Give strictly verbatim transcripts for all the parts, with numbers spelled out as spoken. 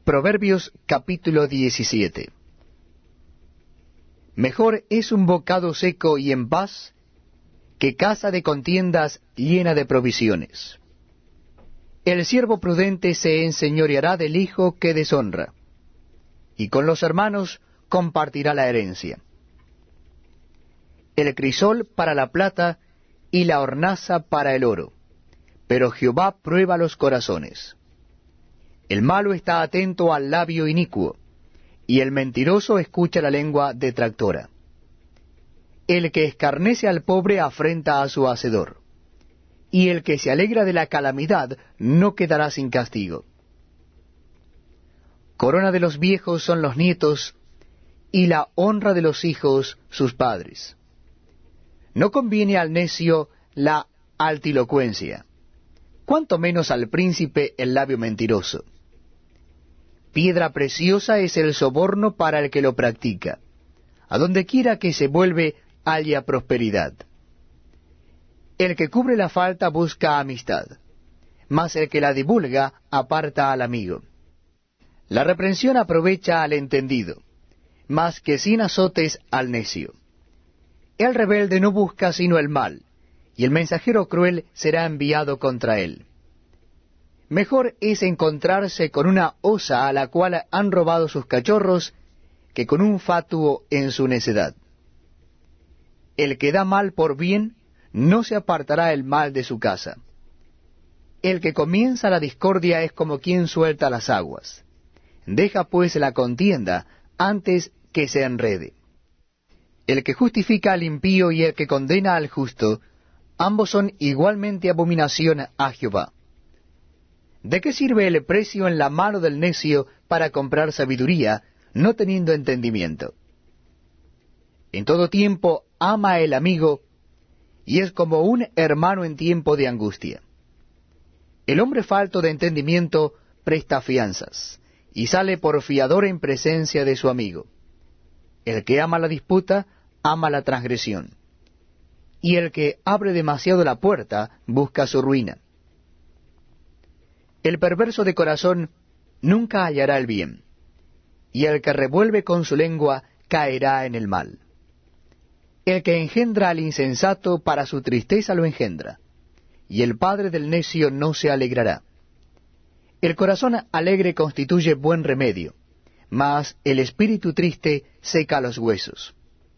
Proverbios capítulo diecisiete. Mejor es un bocado seco y en paz que casa de contiendas llena de provisiones. El siervo prudente se enseñoreará del hijo que deshonra, y con los hermanos compartirá la herencia. El crisol para la plata y la hornaza para el oro, pero Jehová prueba los corazones. El malo está atento al labio inicuo, y el mentiroso escucha la lengua detractora. El que escarnece al pobre afrenta a su hacedor, y el que se alegra de la calamidad no quedará sin castigo. Corona de los viejos son los nietos, y la honra de los hijos sus padres. No conviene al necio la altilocuencia, cuanto menos al príncipe el labio mentiroso. Piedra preciosa es el soborno para el que lo practica. A donde quiera que se vuelve, halla prosperidad. El que cubre la falta busca amistad, mas el que la divulga aparta al amigo. La reprensión aprovecha al entendido, más que sin azotes al necio. El rebelde no busca sino el mal, y el mensajero cruel será enviado contra él. Mejor es encontrarse con una osa a la cual han robado sus cachorros, que con un fatuo en su necedad. El que da mal por bien, no se apartará el mal de su casa. El que comienza la discordia es como quien suelta las aguas. Deja pues la contienda antes que se enrede. El que justifica al impío y el que condena al justo, ambos son igualmente abominación a Jehová. ¿De qué sirve el precio en la mano del necio para comprar sabiduría, no teniendo entendimiento? En todo tiempo ama el amigo, y es como un hermano en tiempo de angustia. El hombre falto de entendimiento presta fianzas, y sale por fiador en presencia de su amigo. El que ama la disputa, ama la transgresión, y el que abre demasiado la puerta, busca su ruina. El perverso de corazón nunca hallará el bien, y el que revuelve con su lengua caerá en el mal. El que engendra al insensato para su tristeza lo engendra, y el padre del necio no se alegrará. El corazón alegre constituye buen remedio, mas el espíritu triste seca los huesos.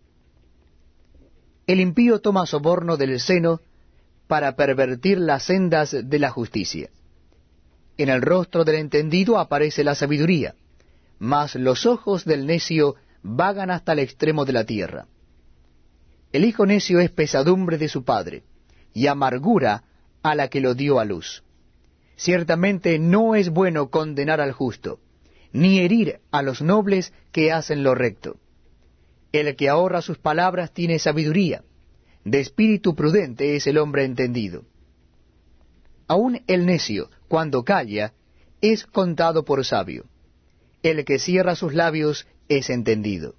El impío toma soborno del seno para pervertir las sendas de la justicia. En el rostro del entendido aparece la sabiduría, mas los ojos del necio vagan hasta el extremo de la tierra. El hijo necio es pesadumbre de su padre, y amargura a la que lo dio a luz. Ciertamente no es bueno condenar al justo, ni herir a los nobles que hacen lo recto. El que ahorra sus palabras tiene sabiduría, de espíritu prudente es el hombre entendido. Aun el necio, cuando calla, es contado por sabio. El que cierra sus labios es entendido.